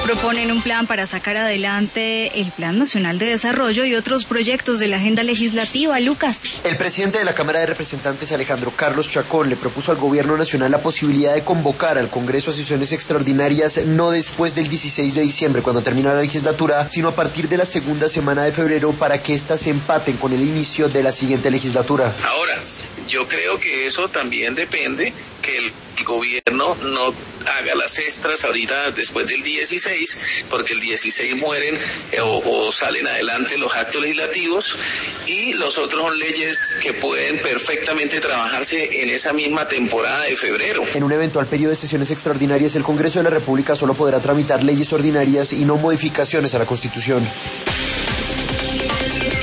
Proponen un plan para sacar adelante el Plan Nacional de Desarrollo y otros proyectos de la agenda legislativa. Lucas. El presidente de la Cámara de Representantes, Alejandro Carlos Chacón, le propuso al gobierno nacional la posibilidad de convocar al Congreso a sesiones extraordinarias no después del 16 de diciembre, cuando termina la legislatura, sino a partir de la segunda semana de febrero para que éstas se empaten con el inicio de la siguiente legislatura. Ahora, yo creo que eso también depende que el gobierno no haga las extras ahorita después del 16, porque el 16 mueren o salen adelante los actos legislativos y los otros son leyes que pueden perfectamente trabajarse en esa misma temporada de febrero. En un eventual periodo de sesiones extraordinarias, el Congreso de la República solo podrá tramitar leyes ordinarias y no modificaciones a la Constitución.